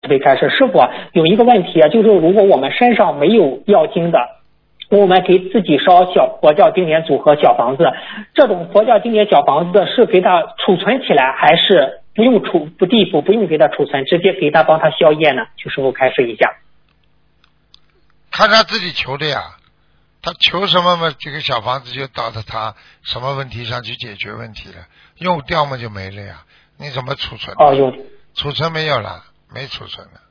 悲开示。师傅有一个问题啊，就是如果我们身上没有药精的，我们给自己烧小佛教经典组合小房子，这种佛教经典小房子是给它储存起来，还是不用不用给它储存，直接给它帮它消业呢？就师傅开示一下。 看他自己求的呀，他求什么嘛，这个小房子就到他什么问题上去解决问题了，用掉嘛就没了呀，你怎么储存？ 用储存没有了，没储存了。